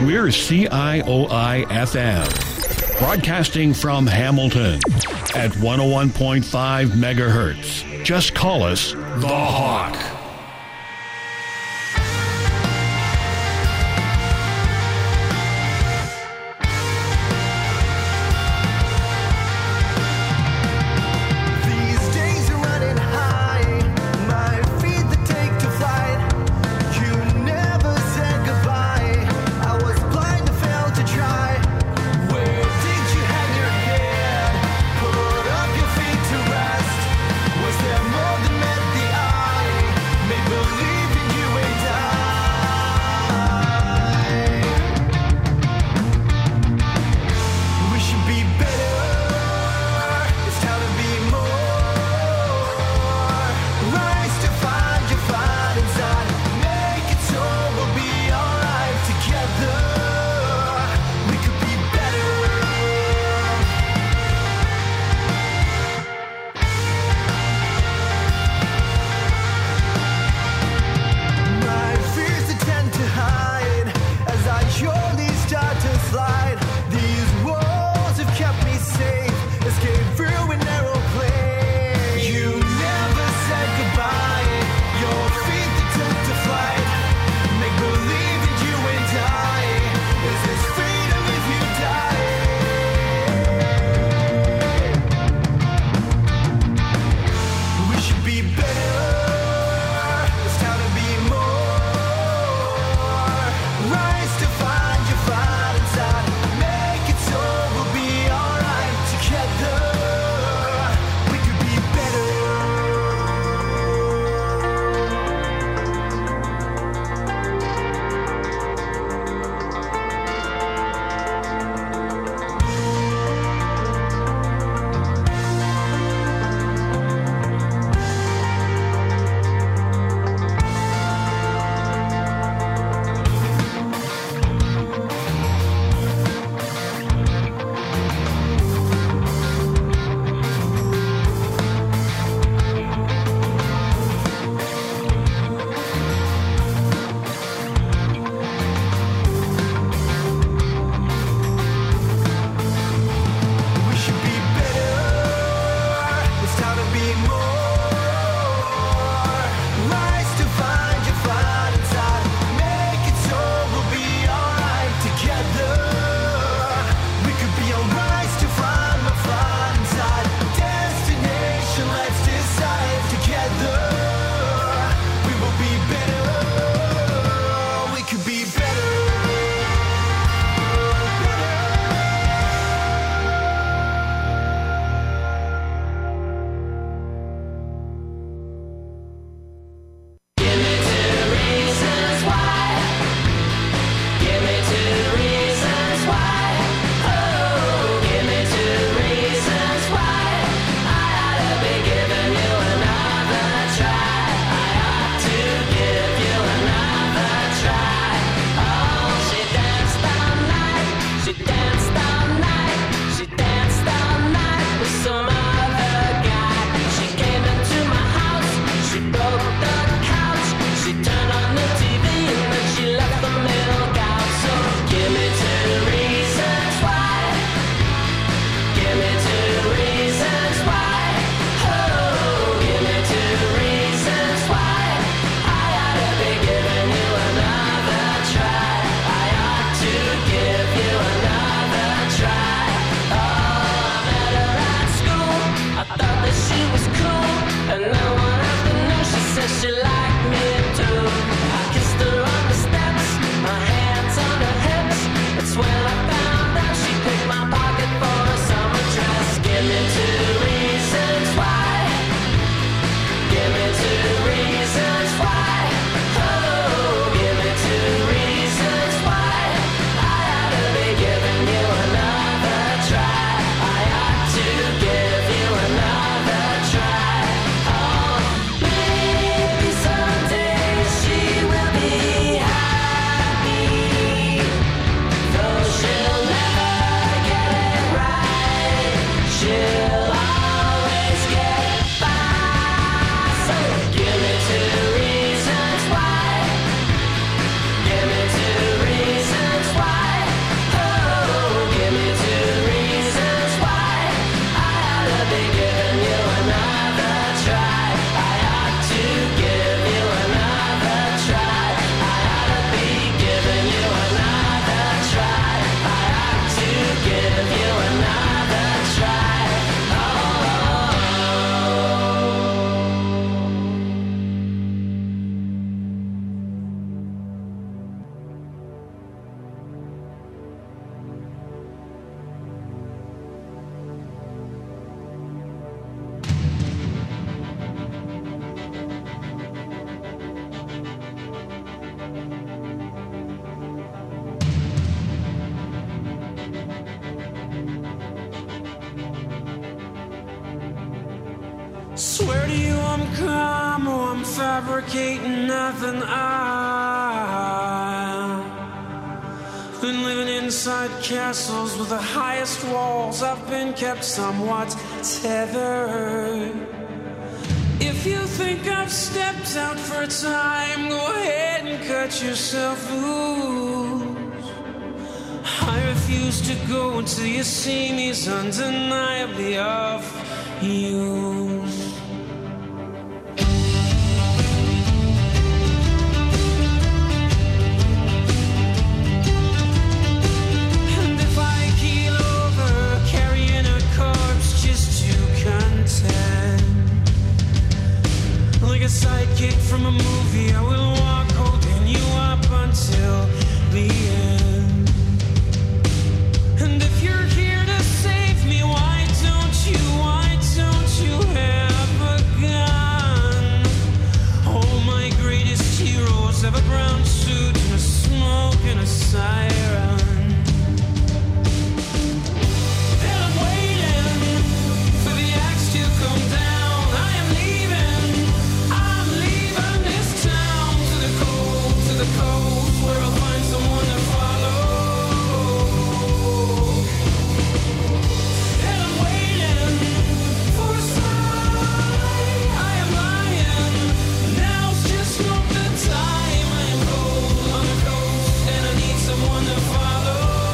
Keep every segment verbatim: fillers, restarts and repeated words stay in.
We're C I O I F M, broadcasting from Hamilton at one oh one point five megahertz. Just call us The Hawk. She fabricating nothing. I've been living inside castles with the highest walls. I've been kept somewhat tethered. If you think I've stepped out for a time, go ahead and cut yourself loose. I refuse to go until you see me's undeniably of use. And if I keel over, carrying a corpse just to contend, like a sidekick from a movie, I will walk holding you up until the end. And if you're here to save me, why don't you, why don't you have a gun? All my greatest heroes have a brown suit and a smoke and a siren. And I'm waiting for the axe to come down. I am leaving, I'm leaving this town to the cold, to the cold, where I'll find someone to follow. And I'm waiting for a sign. I am lying, now's just not the time. I am cold on the coast and I need someone to follow.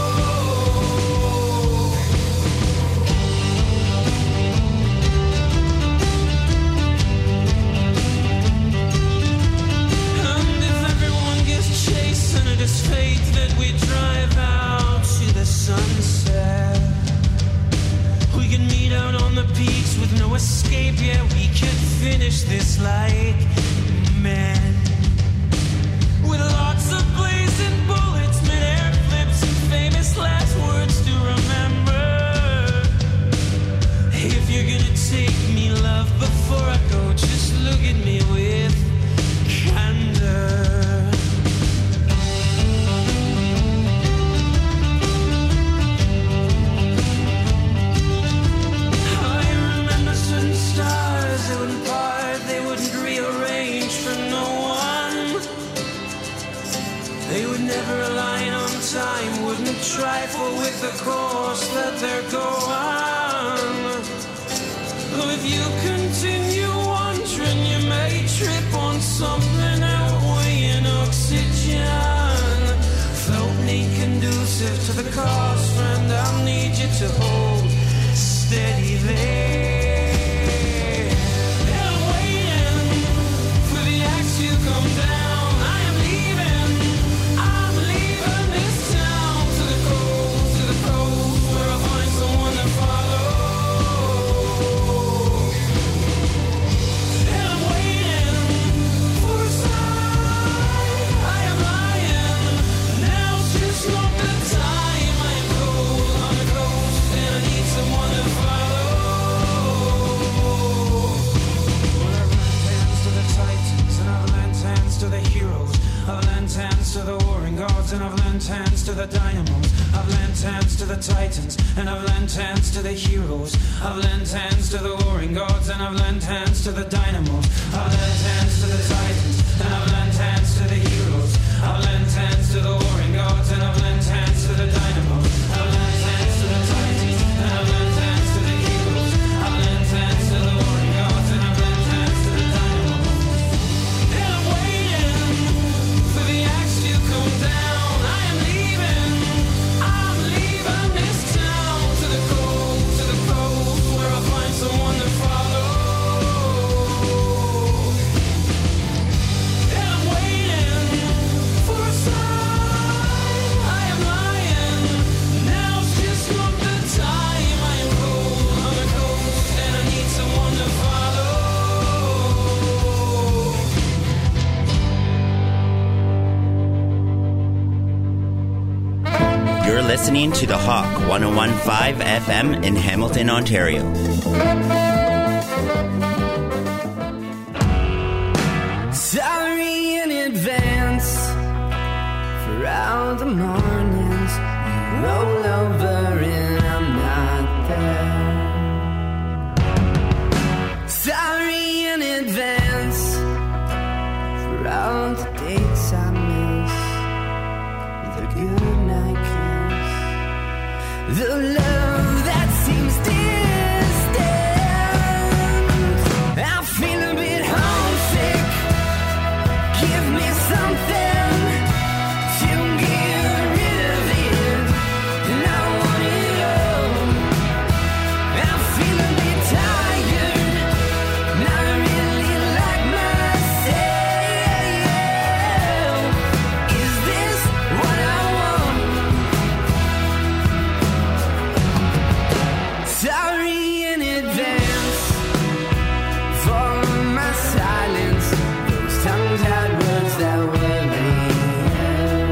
And if everyone gets chased, and it is fate that we drive out to the sunset, we can meet out on the beach with no escape. Yeah, we can finish this like men, with lots of blazing bullets, mid-air flips, and famous last words to remember. If you're gonna take me, love, before I go, just look at me with candor. I remember certain stars, they wouldn't part, they wouldn't rearrange for no one. They would never align on time, wouldn't trifle with the course that they're going. Oh, if you continue wandering, you may trip on something outweighing oxygen. Floating ain't conducive to the cause, friend. I'll need you to hold steady there. And I'm waiting for the axe to come down. I am leaving, I'm leaving this town to the cold, to the cold, where I'll find someone to follow. And I'm waiting for a sign. I am lying, now's just not the time. I am cold on the coast and I need someone to follow. Well, I've lent hands to the titans and I've lent hands to the heroes. I've lent hands to the warring gods and I've lent hands to the dynamos. I've lent hands to the titans and I've lent hands to the heroes. I've lent hands to the warring gods and I've lent hands to the dynamos. I've lent hands to the titans and I've lent hands to the heroes. I've lent hands to the warring gods and I've lent hands to the dynamos. I've lent hands to the titans and I've lent hands to the heroes. I've lent hands to the warring gods and I've lent hands to the dynamos. And I'm waiting for the axe to come down. I am leaving, I'm leaving this town to the cold, to the cold, where I'll find someone to follow. And I'm waiting for a sign. I am lying, now's just not the time. I am cold on the coast and I need someone to follow. You're listening to The Hawk one oh one point five F M in Hamilton, Ontario. Sorry in advance for all the mornings you roll over and I'm not there. Sorry in advance for all the dates I miss, the good night kiss, the love that seems distant. I feel a bit homesick. Give me something to get rid of it, and I want it all. I feel a bit tired, not really like myself. Is this what I want? Sorry in advance for my silence. Those tongues had words that were real.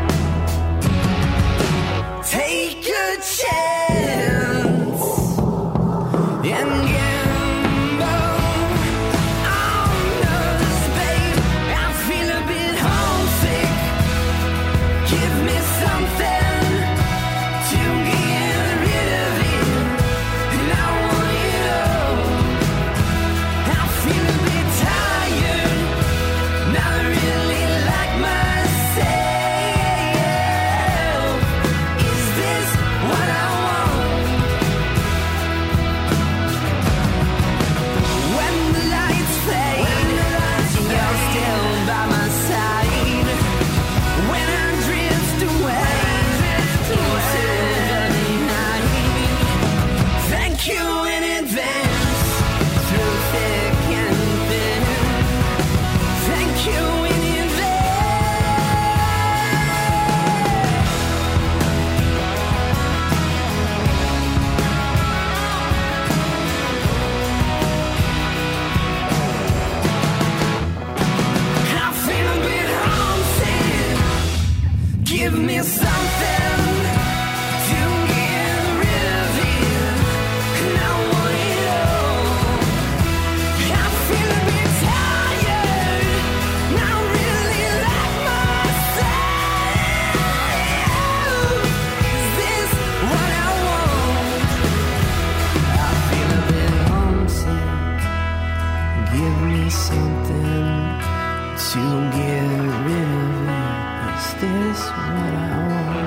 Take a chance and gamble on us, babe. I feel a bit homesick. Give me something to get rid of it, and I want it all. I feel a bit tired, not really like myself. Is this what I want? When the lights fade, you're still by my side. When I drift away into the night, thank you in advance, through thick and thin. Thank you in advance. I feel a bit homesick. Give me something to get rid of it, and I want it all. I feel a bit tired, not really like myself. Is this what I want? I feel a bit homesick. Give me something to get rid of it. Is this what I want?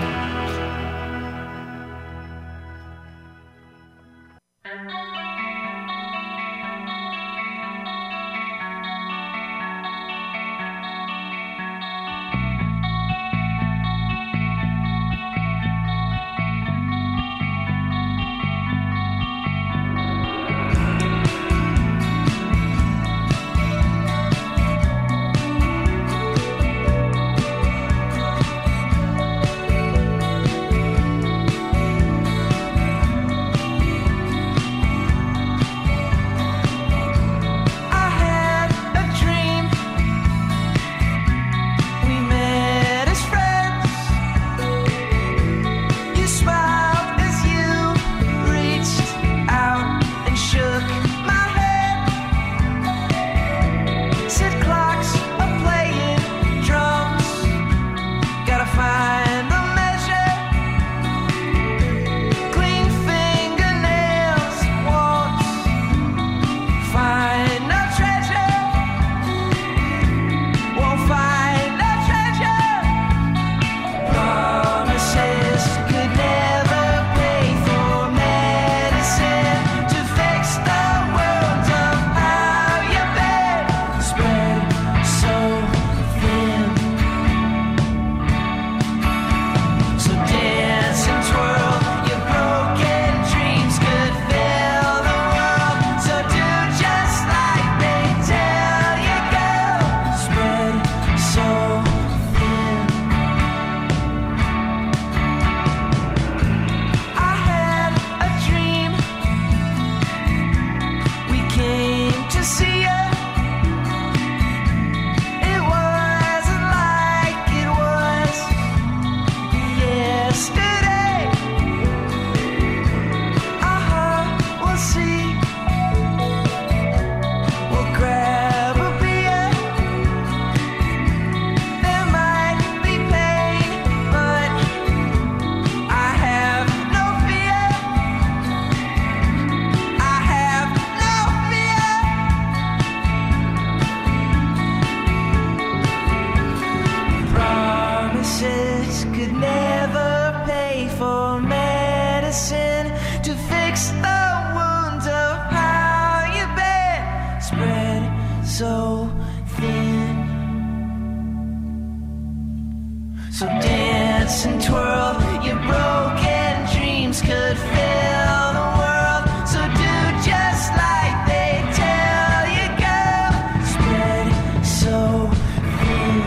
So dance and twirl, your broken dreams could fill the world. So do just like they tell you, girl. Spread so thin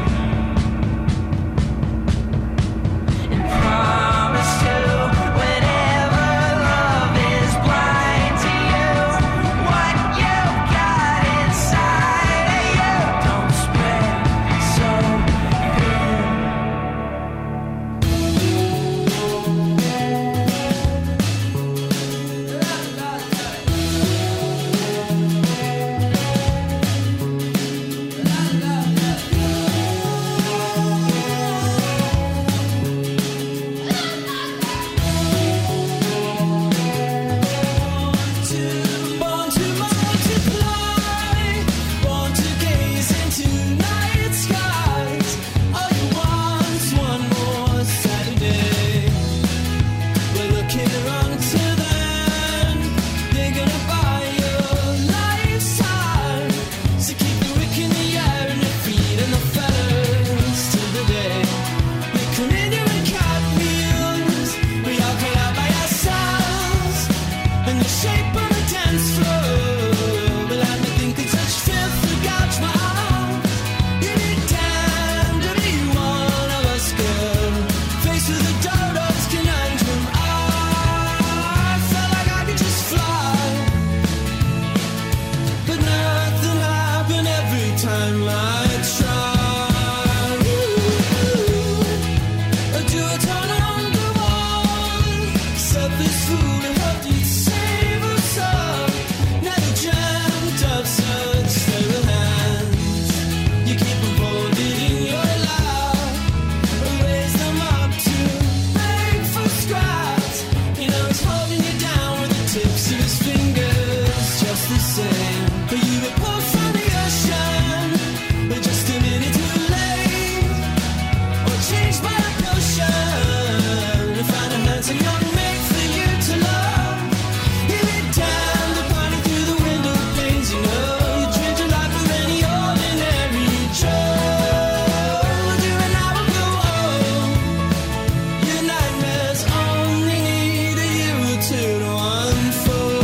and promise to, whenever love is blind to you, what you've got inside of you. Don't spread so thin. Born to multiply, born to gaze into night skies. All you want, one more Saturday. We're looking around to them. They're gonna buy your lifetime. So keep your wick in the air and your feet and the feathers till the day. We come in here in cartwheels. We all come out by ourselves. In the shape of a dance floor, but I don't think it's such filth to gouge my eyes. You need time to be one of us, girl. Faced with a dodo's conundrum, I felt like I could just fly, but nothing happened every time I tried. Ooh, do a turn on the wall, surface food and hope you'd save us all. Never dreamt of such stable hands. You keep them folded in your lap, raise them up to beg for scraps. You know he's holding you down with the tips of his fingers, just the same. But you were pulled from the ocean, but just a minute too late. Or changed by a potion to find a handsome young mate for you to love. You lay down the party through the window panes. You know you dreamed your life of any ordinary Joe. You and I will grow old. Your nightmares only need a year or two to unfold.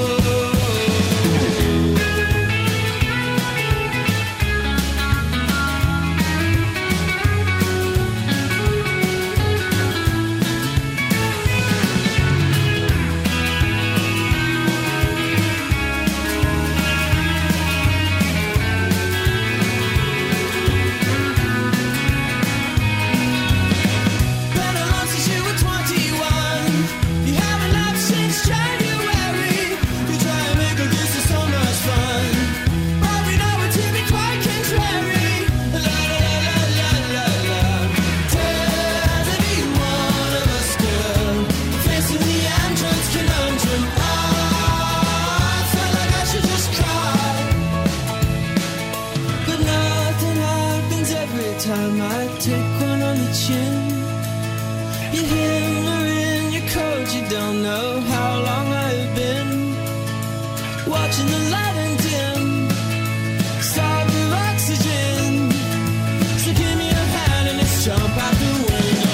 Been alone since you were twenty-one. You haven't laughed since January. You try and make a this is so much fun, but we know it to be quite contrary. La la la la la la. Dare to be one of us, girl. Facing the android's conundrum, I felt like I should just cry, but nothing happens every time I take one on the chin. You hammer in your coat, you don't know how long I've been watching the light and dim, starve of oxygen. So give me a hand and let's jump out the window.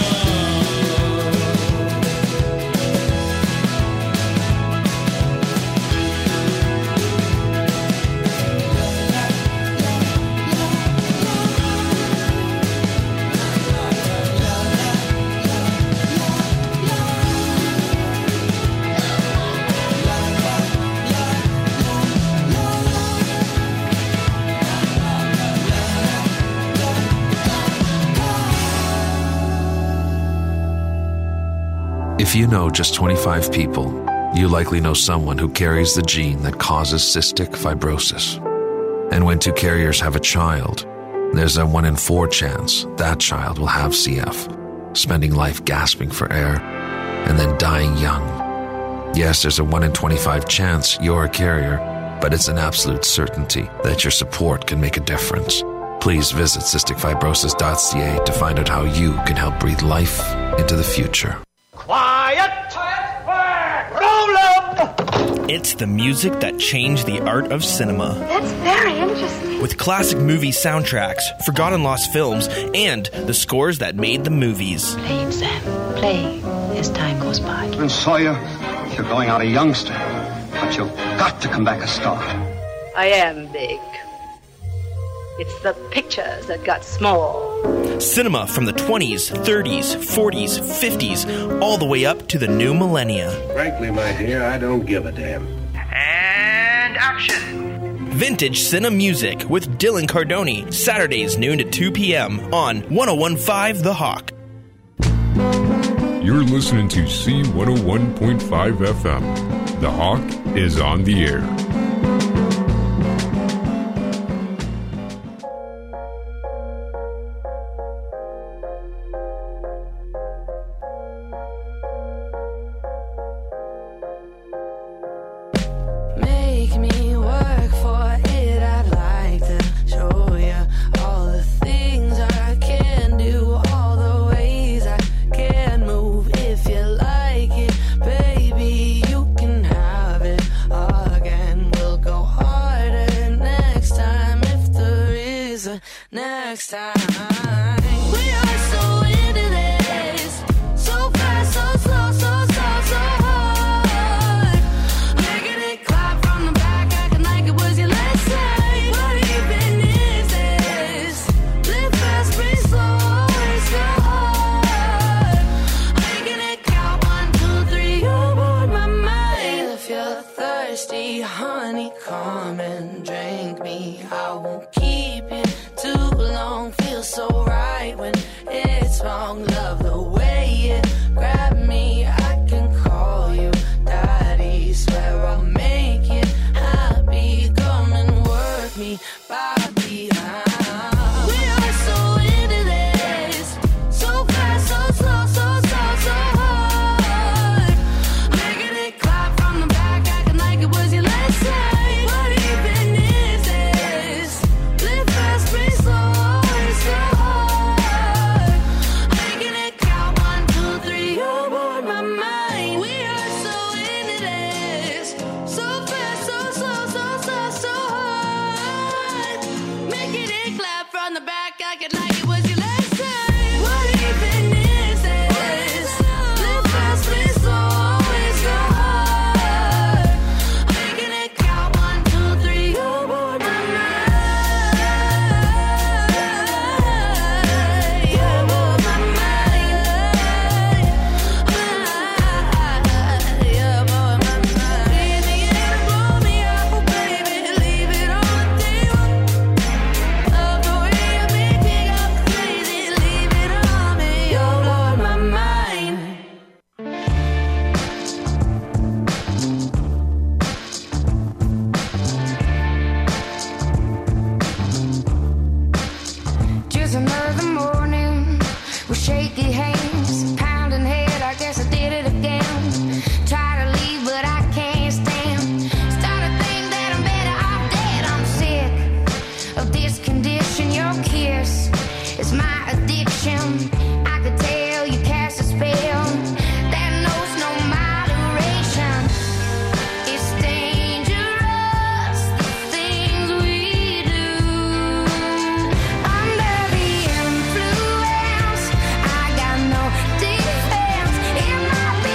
If you know just twenty-five people, you likely know someone who carries the gene that causes cystic fibrosis. And when two carriers have a child, there's a one in four chance that child will have C F, spending life gasping for air and then dying young. Yes, there's a one in twenty-five chance you're a carrier, but it's an absolute certainty that your support can make a difference. Please visit cystic fibrosis dot c a to find out how you can help breathe life into the future. Quiet! Quiet! Roll up! It's the music that changed the art of cinema. That's very interesting. With classic movie soundtracks, forgotten lost films, and the scores that made the movies. Play it, Sam. Play as time goes by. And Sawyer, you're going out a youngster, but you've got to come back a star. I am big. It's the pictures that got small. Cinema from the twenties, thirties, forties, fifties, all the way up to the new millennia. Frankly, my dear, I don't give a damn. And action! Vintage Cine Music with Dylan Cardoni, Saturdays noon to two p.m. on one oh one point five The Hawk. You're listening to C one oh one point five F M. The Hawk is on the air. Make me work for it. I'd like to show you all the things I can do, all the ways I can move. If you like it, baby, you can have it again. We'll go harder next time if there is a next time. We are so into this, so fast, so slow, so slow, so hard. Making it clap from the back, acting like it was your last night. What even is this? Live fast, breathe slow, it's so hard. Making it count one, two, three, you board my mind. If you're thirsty, honey, come and drink me. I won't keep it too long. Feels so right when it's wrong. Love the way you grab me. I can call you daddy. Swear I'll make you happy. Come and work me back behind. We are so into this, so fast, so slow, so slow, so hard. Making it clap from the back, acting like it was your last night. What even is this? Live fast, breathe slow, it's so hard. Making it count one, two, three, you board my mind. We are so into this, so fast, so slow, so slow, so hard. Making it clap from the back, acting like it was your last time. What even is this? Live fast, breathe slow, it's so hard. Making it count one, two, three, you board my mind. You board my mind. You board my mind. In the end, blow me out, baby. Leave it on the table. Love the way you make me go crazy. Leave it on me. You blow my mind. Just another morning with shaky hands, pounding head. I guess I did it again. Try to leave, but I can't stand. Start to think that I'm better off dead. I'm sick of this condition. Your kiss is my addiction. I could tell you cast a spell that knows no moderation. It's dangerous, the things we do. Under the influence, I got no defense. It might be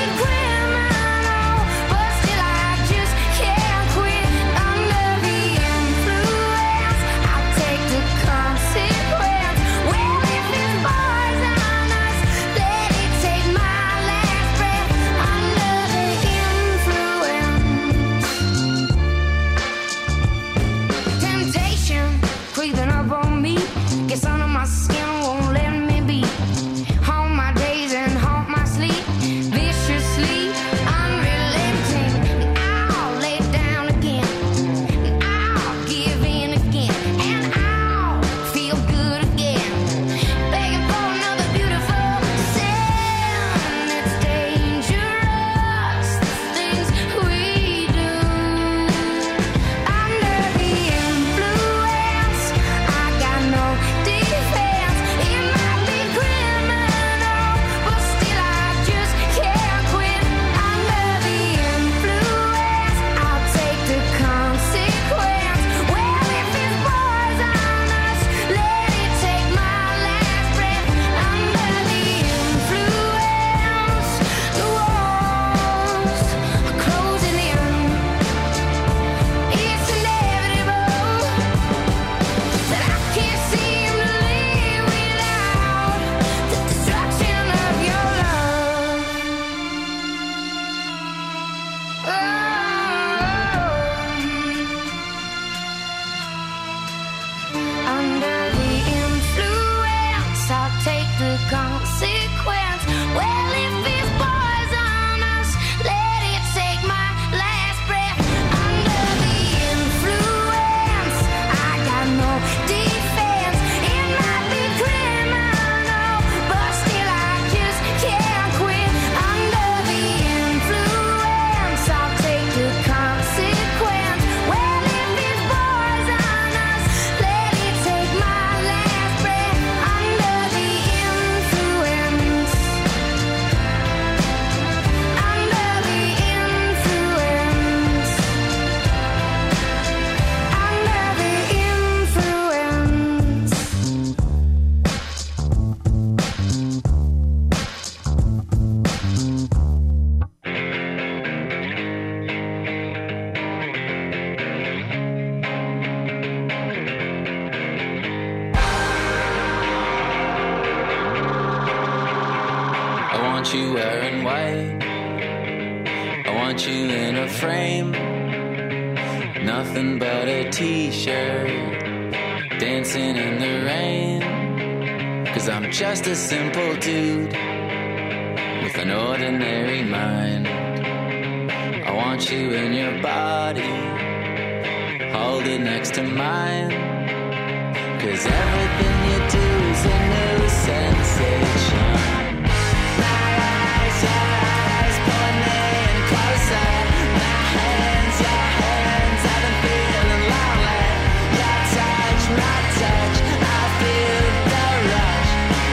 want you wearing white. I want you in a frame. Nothing but a t-shirt. Dancing in the rain. 'Cause I'm just a simple dude with an ordinary mind. I want you in your body. Hold it next to mine. 'Cause everything you do is a new sensation. My eyes, your eyes, pulling me in closer. My hands, your hands, I've been feeling lonely. Your touch, my touch, I feel the rush.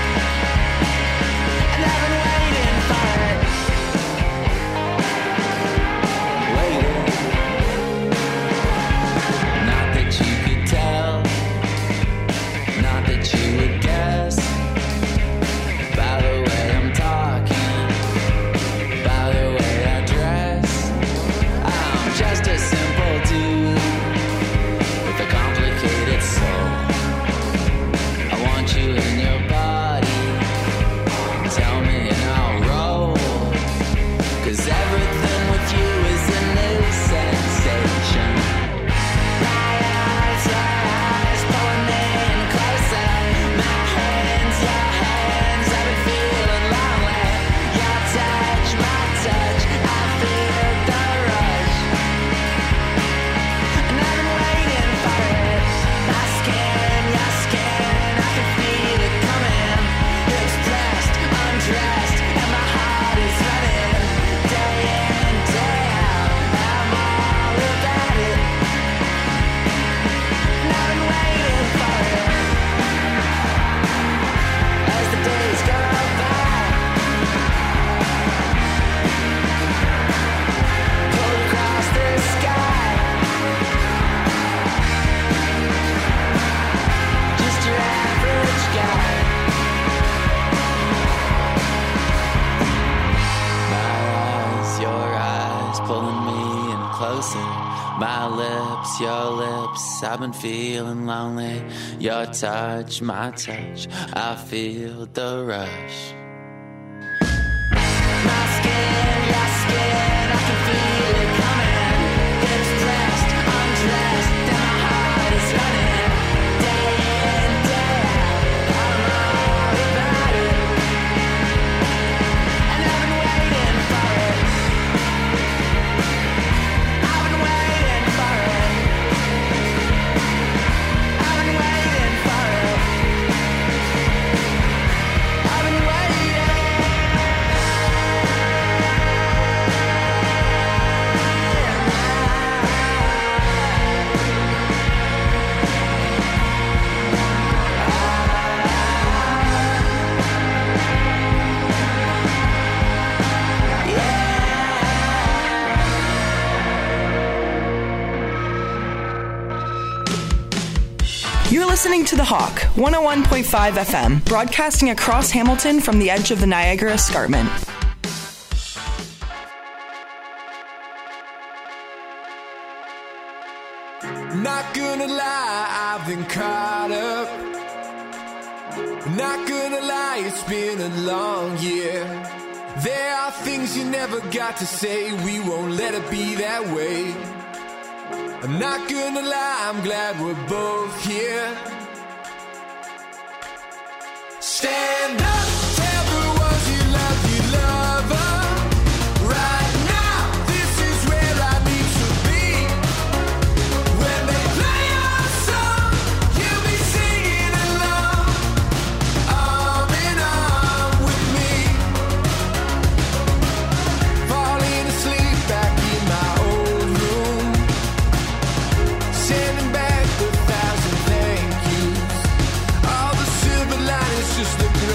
And I've been waiting for it. Waiting. Not that you could tell. Not that you would guess. By the way I'm talking. By the way I dress. I'm just a simple dude with a complicated soul. I want you in your body. Tell me and I'll roll. 'Cause everything with you is a new sensation. My eyes, your eyes, pulling me in closer. My hands, your hands, I've been feeling lonely. Your touch, my touch, I feel the rush. And I've been waiting for it. My skin, your skin, I can feel it coming. It's pressed, undressed, and my heart is running. Day in, day out, I'm all about it. And I've been waiting for it. As the days go by, pull across the sky. Just your average guy. My eyes, your eyes, pulling me in closer. My lips, your lips, I've been feeling lonely. Your touch, my touch, I feel the rush. My skin, your skin, I can feel it coming. It's pressed, undressed, and my heart is running. Day in, day out, I'm all about it. And I've been waiting for it. I've been waiting for it. I've been waiting for it. I've been waiting. You're listening to The Hawk, one oh one point five F M, broadcasting across Hamilton from the edge of the Niagara Escarpment. Not gonna lie, I've been caught up. Not gonna lie, it's been a long year. There are things you never got to say, we won't let it be that way. I'm not gonna lie, I'm glad we're both here. Stand up, tell the ones you love, you love them. Right now, this is where I need to be. When they play our song, you'll be singing along. Arm in arm with me. Falling asleep back in my old room. Sending back a thousand thank yous. All the silver linings just look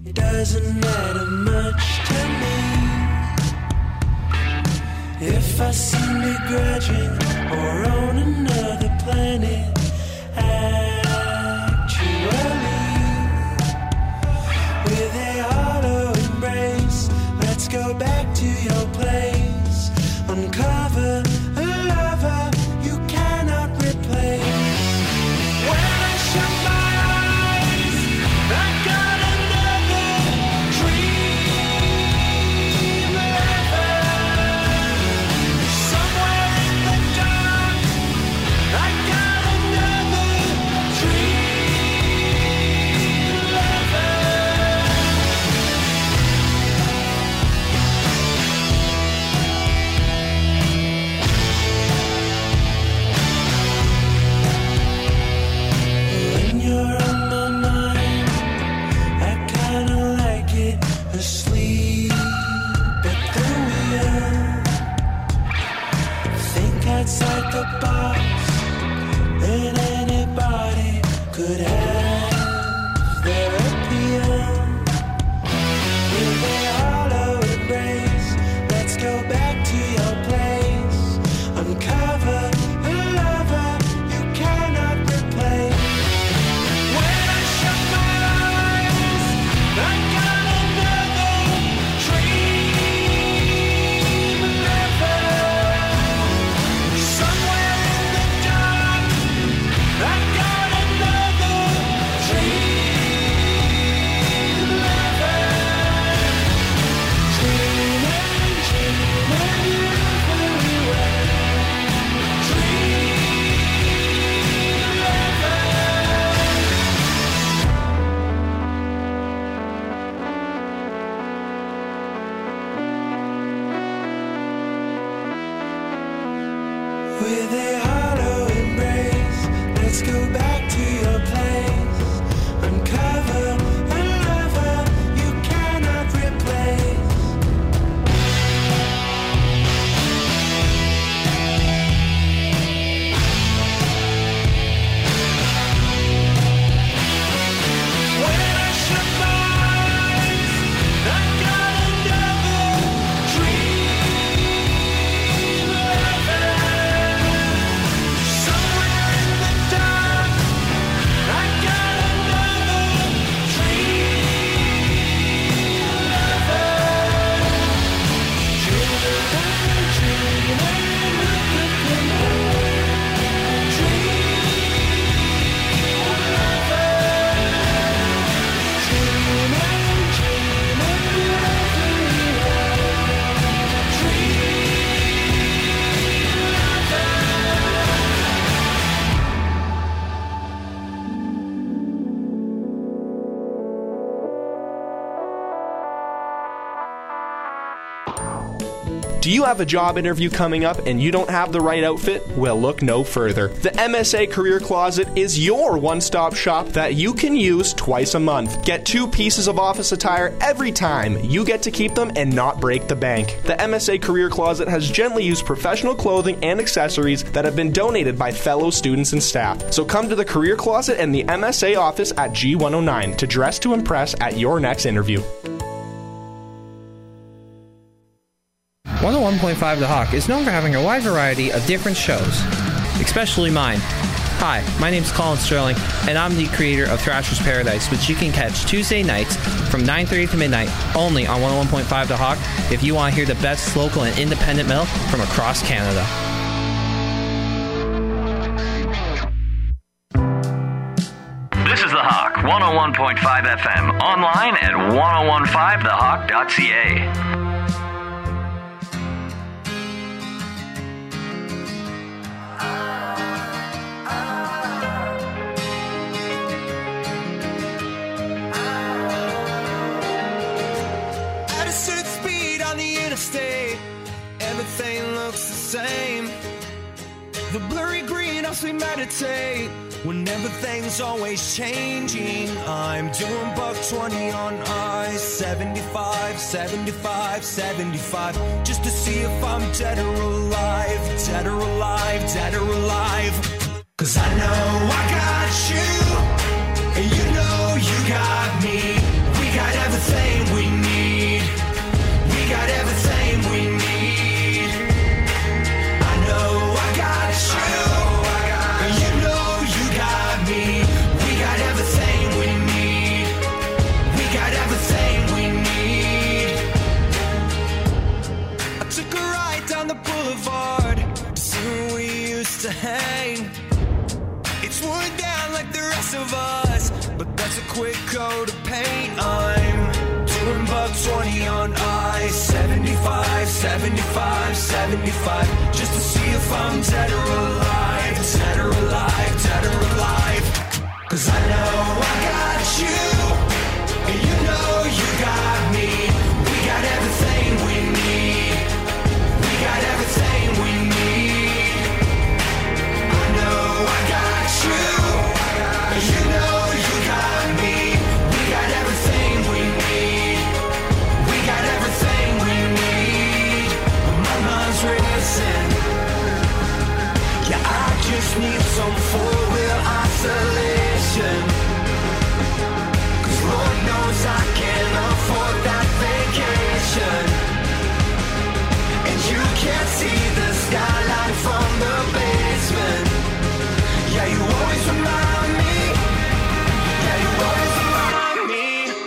doesn't matter much to me. If I seem begrudging or on another planet, actually, with a hollow embrace, let's go back to your place. Uncover a lover you cannot replace. When I shut my eyes, I got another dream lover. Somewhere in the dark, I got another dream lover. When you're on my mind, I kinda like it asleep at the wheel. Think outside the box, and anybody could have their appeal. With a hollow embrace, let's go back to your place. Uncover a lover you cannot replace. When I shut my eyes, I got another dream lover. Somewhere in the dark, I got another dream lover. Dreaming, dreaming everywhere. Dream lover. With a hollow embrace, let's go back to your place. Uncover a lover you cannot replace. When I shut my eyes, I got another dream lover. Somewhere in the dark, I got another dream lover. Dreaming, dreaming, dream lover. Dreaming, dreaming everywhere. Do you have a job interview coming up and you don't have the right outfit? Well, look no further. The M S A Career Closet is your one-stop shop that you can use twice a month. Get two pieces of office attire every time. You get to keep them and not break the bank. The M S A Career Closet has gently used professional clothing and accessories that have been donated by fellow students and staff. So come to the Career Closet and the M S A office at G one oh nine to dress to impress at your next interview. one oh one point five The Hawk is known for having a wide variety of different shows, especially mine. Hi, my name's Colin Sterling, and I'm the creator of Thrasher's Paradise, which you can catch Tuesday nights from nine thirty to midnight only on one oh one point five The Hawk if you want to hear the best local and independent metal from across Canada. This is The Hawk, one oh one point five F M, online at ten fifteen the hawk dot c a. At a certain speed on the interstate, everything looks the same. The blurry green helps me meditate when everything's always changing. I'm doing buck twenty on ice, seventy-five, seventy-five, seventy-five, just to see if I'm dead or alive, dead or alive, dead or alive. Cause I know I got you, and you know you got me. We got everything used to hang. It's worn down like the rest of us, but that's a quick coat of paint. I'm doing buck twenty on ice, seventy-five, seventy-five, seventy-five, just to see if I'm dead or alive, dead or alive, dead or alive. Cause I know I got you, and you know you got me. We got everything we need. We got everything we need. I know I got you, and you know you got me. We got everything we need. We got everything we need. My mind's racing. Yeah, I just need some four-wheel isolation. Cause Lord knows I can't afford that vacation. And you can't see the skyline from the basement. Yeah, you always remind me. Yeah, you always remind me.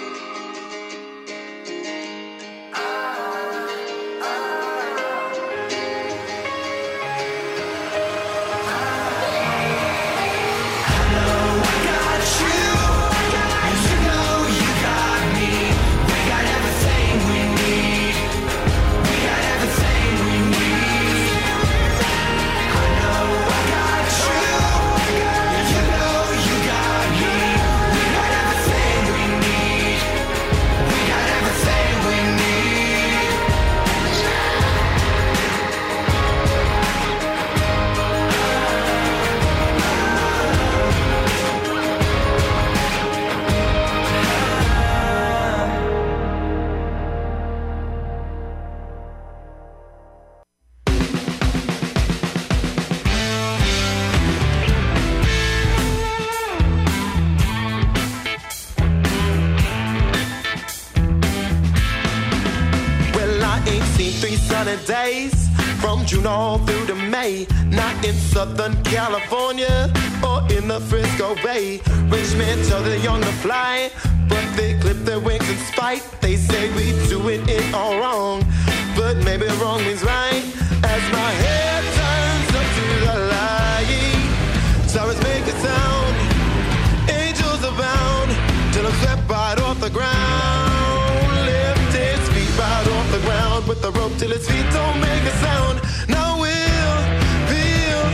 I know I got you, and you know you got me. We got everything we need. We got everything we need. I know I got you, and you know you got me. We got everything we need. We got everything we need. Well, I ain't seen three sunny days from June all through to May. Not in Southern California or in the Frisco Bay. Rich men tell the young to fly, but they clip their wings in spite. They say we do it in all wrong, but maybe wrong means right. As my head turns up to the light, stars make a sound, angels abound, till I'm swept right off the ground. Lift his feet right off the ground with the rope till his feet don't make a sound. Now we'll feel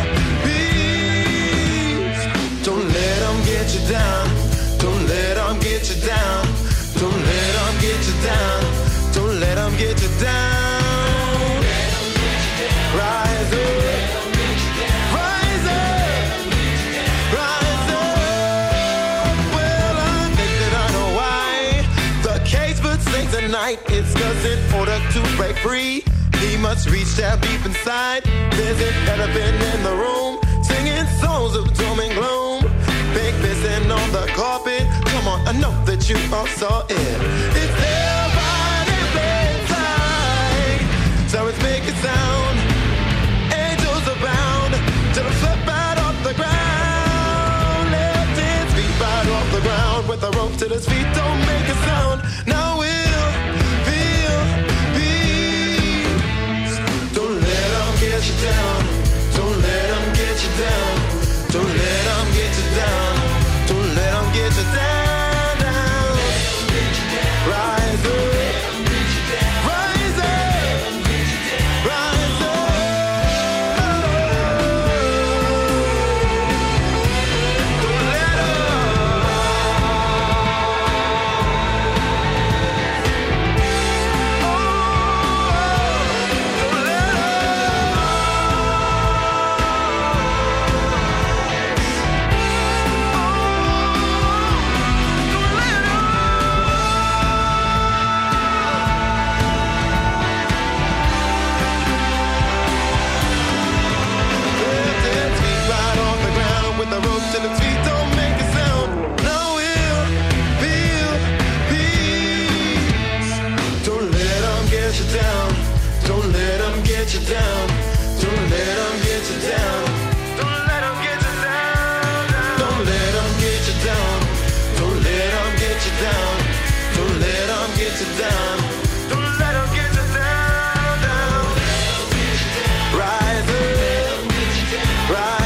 peace. Don't let them get you down. Don't let them get you down. Don't let them get you down. Don't let them get you down. Rise up. Rise up. Rise up. Well, I think that I know why the cage bird sings at night. It's cause in order to break free, he must reach down deep inside. There's an elephant in the room, singing songs of doom and gloom. Big pissing on the carpet. Come on, I know that you all saw it. It's there by the bedside. Sirens make a sound, angels abound, till I'm swept right off the ground. Left his feet right off the ground with a rope till his feet don't make a sound. Now we'll feel peace. Don't let them get you down. Don't let them get you down. Don't let them get you down. Don't let them get you down, down. Rise up. Rise up. Rise up. Don't let with the rope till its feet don't make a sound. Now we'll feel peace. Don't let them get you down. Don't let them get you down. Don't let them get you down. Don't let them get you down. Don't let them get you down. Don't let them get you down. Don't let them get you down. Don't let them get you down, down. Rise up. Rise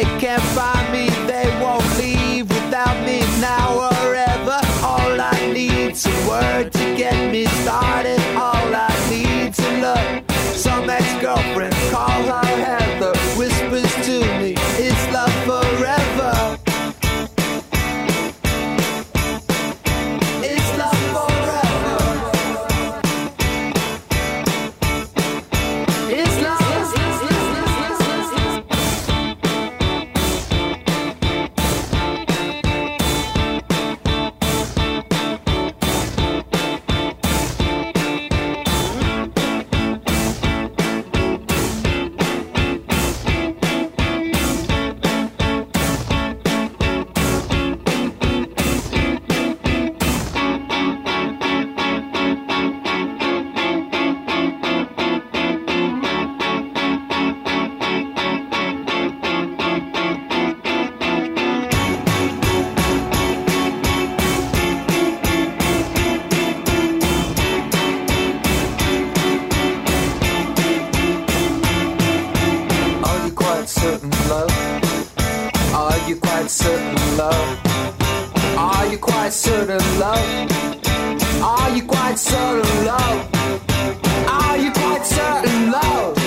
can't find me, they won't leave without me now or ever. All I need's a word to get me started. All I need's a look. Some ex-girlfriend, call her Heather, whispers to me, it's love forever. It's love forever. It's love. Certain love? Are you quite certain love? Are you quite certain love? Are you quite certain love? Are you quite certain love?